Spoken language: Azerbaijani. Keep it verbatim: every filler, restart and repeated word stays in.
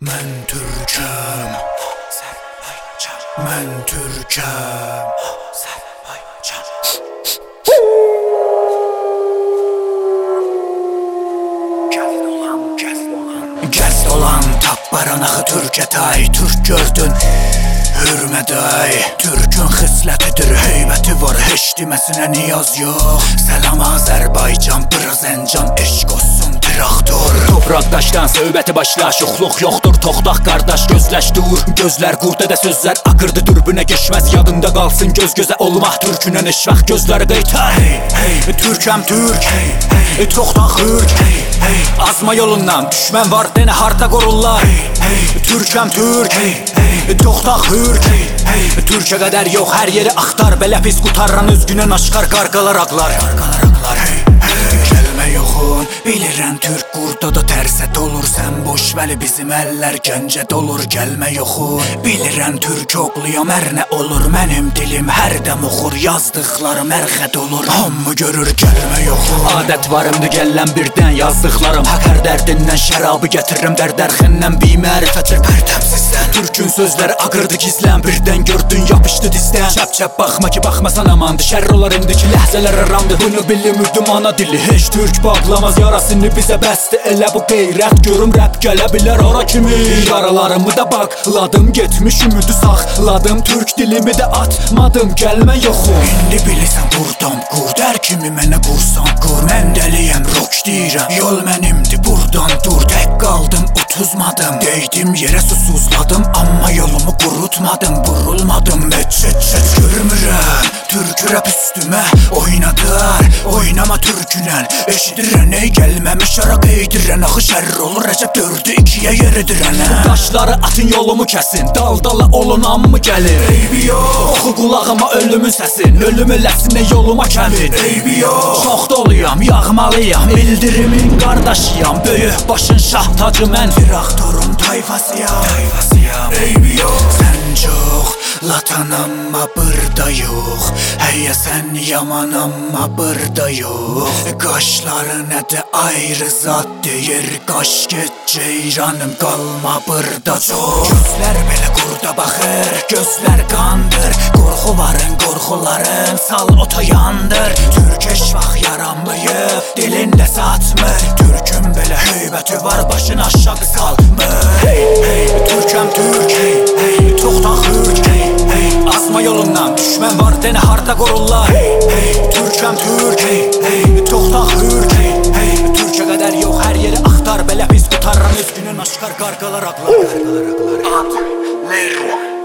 Mən Türkəm, Azərbaycan. Mən Türkəm, Azərbaycan. Gəz dolan, tap baranağı Türkə tay. Türk gördün, hürmət ay. Türkün xislətidir, heybəti var, heç deməsinə niyaz yox. Səlam Azərbaycan, biraz əncan, eşq olsun traktor. Topraq daşdan söhbəti başla, şuxluq yoxdur, toxdaq qardaş, gözləş dur. Gözlər qurda sözlər akırdı, dürbünə geçməz, yadında qalsın göz gözə olmaq türkünə eşvəx gözləri qeytar. Hey, hey, Türkəm Türk, hey, hey, toxdaq hürk, hey, hey. Azma yolundan düşmən var, denə harda qorurlar. Hey, hey, Türkəm Türk, hey, hey, toxdaq hürk, hey, hey. Türkə qədər yox, hər yeri axtar, belə pis qutarran özgünən aşqar qarqalar aqlar. Qarqalar aqlar, hey, hey. Gəlmə yoxun, bilirəm Türk qurda da tərsət olur. Sən boş vəli bizim əllər gəncə dolur. Gəlmə yoxun, bilirəm Türk oğluyam, hər nə olur. Mənim dilim hərdəm oxur, yazdıqlarım ərxəd olur. Hamı görür, gəlmə yoxun. Adət varımdı gəllən birdən yazdıqlarım. Haq hər dərdindən şərabı gətiririm, dərdərxindən bimərifətir pərtəmsizdən. Türkün sözləri ağırdı gizlən, birdən gördün yapışdı dizdən. Çəp-çəp baxma ki baxmasan amandı, şərr olar indiki ləhzələr aramdı. Bunu bilim ürdüm ana dili, heç Türk bağlamaz yarasını bizə bəsdi. Elə bu qeyrət görüm rəp gələ bilər ora kimi. Yaralarımı da bağladım, getmiş ümidi saxladım. Türk dilimi də atmadım, gəlmə yoxum. İndi bilirsən qurdam, qurd hər kimi mənə qursan qur. Mən dəliyəm, rock deyirəm, yol mənimdir, buradan dur. Tək qaldım, utuzmadım, deydim yerə susuzladım. Amma yolumu qurutmadım, burulmadım. Heç-heç görmürəm, türkü rəp üstümə oynadılar. Oynama türkünən, eşidirən ey gəlməmiş ara qeydirən. Axı şərr olur, rəcəb dördü ikiyə yeridirən. Daşları atın yolumu kəsin, dal-dala olunan mı gəlir? Eybi yox, oxu qulağıma ölümün səsin, ölüm eləsinə yoluma kəmin. Eybi yox, çox doluyam, yağmalıyam, bildirimin qardaşıyam. Böyük başın şah tacı mən, traktorun tayfasıyam, tayfasıyam. Eybi yox, sən çox latan amma burada yox. Həyə sən yaman amma burada yox. Qaşları nədə ayrı zat deyir, qaş get ceyranım, qalma burada çox. Gözlər belə qurda baxır, gözlər qandır. Qorxuların qorxuların sal ota yandır. Türk eşvax yaranmayıb, dilində satmır. Türkün belə heybəti var, başını aşağı salmır. Hey, hey, Türkəm Türk, hey, hey, toxdaq hürk, hey, hey. Azma yolundan düşmən var, denə harda qorurlar. Hey, hey, Türkəm Türk, hey, hey, toxdaq hürk, hey, hey. Türkə qədər yox, hər yeri axtar, belə pis qutarran özgünün aşqar qarqalar aqlar. Qarqalar aqlar. Ad, Leyru.